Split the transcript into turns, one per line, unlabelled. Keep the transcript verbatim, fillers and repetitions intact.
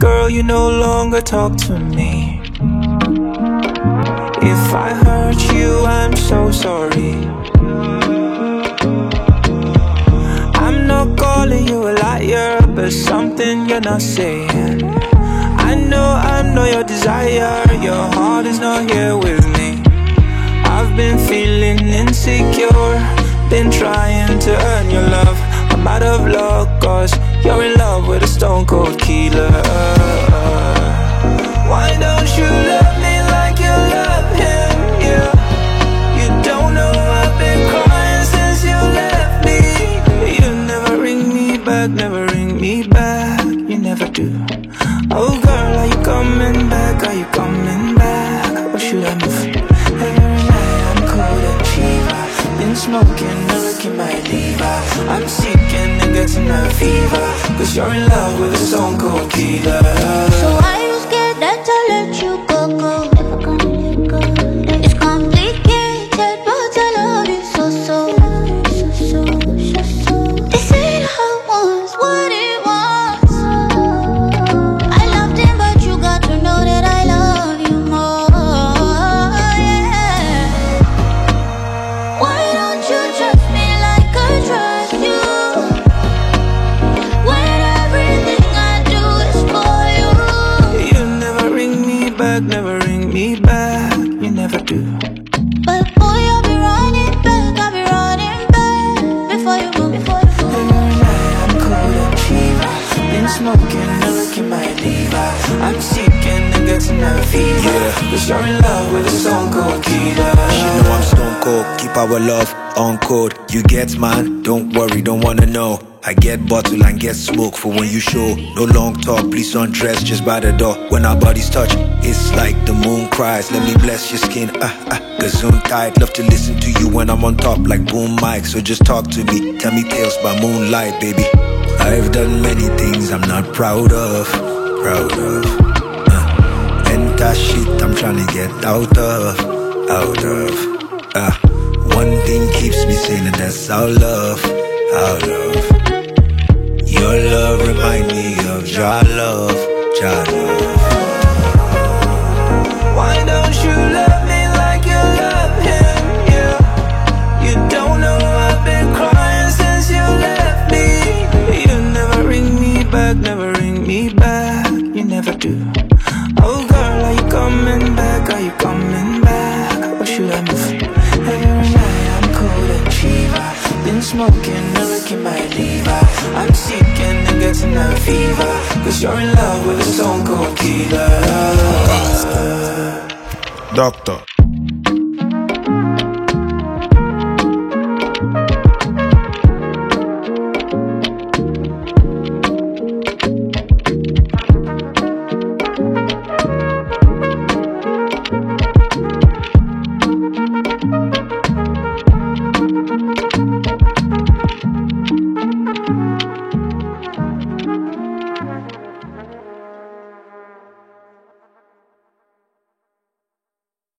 girl, you no longer talk to me. If I hurt you, I'm so sorry. I'm not calling you a liar, but something you're not saying. I know, I know your desire, your heart is not here with me. I've been feeling insecure, been trying to earn your love. I'm out of luck, cause you're in love with a stone cold killer. Why don't you love me like you love him, yeah? You don't know I've been crying since you left me. You never ring me back, never ring me back, you never do. Oh girl, are you coming back, are you coming back? Or should I move? Every night I'm cold and fever, been smoking, looking my lever. I'm seeking and getting a fever, cause you're in love with a stone cold killer.
So why you scared that I let you go, go? Never gonna let go. It's complicated, but I love you so, so, so, so, so, so. This ain't how it was, what it was. I loved him, but you got to know that I love you more, yeah. Why don't you trust me like I trust you? When everything I do is for you.
You never ring me back, never ring me back, you never do.
But boy, I'll be running back, I'll be running back before you go, before you go.
Every night I'm cold and fever, been smoking and looking my lever. I'm seeking and getting a fever, yeah. Cause you're in love with a stone cold killer.
She know I'm stone cold, keep our love on code. You get man, don't worry, don't wanna know. I get bottle and get smoke for when you show. No long talk, please undress just by the door. When our bodies touch, it's like the moon cries. Let me bless your skin, ah ah, gazoon tight. Love to listen to you when I'm on top like boom mic. So just talk to me, tell me tales by moonlight, baby. I've done many things I'm not proud of, proud of. Uh, enter shit I'm trying to get out of, out of. Uh, one thing keeps me sane and that's our love, our love. Your love remind me of Jah love, Jah love.
Why don't you love me like you love him, yeah? You don't know I've been crying since you left me. You never ring me back, never ring me back, you never do. Oh girl, are you coming back, are you coming back? Or should I move? Every night I'm cold and fever, been smoking and looking my lever. I'm seeking and getting a fever, cause you're in love with a stone cold killer.
Doctor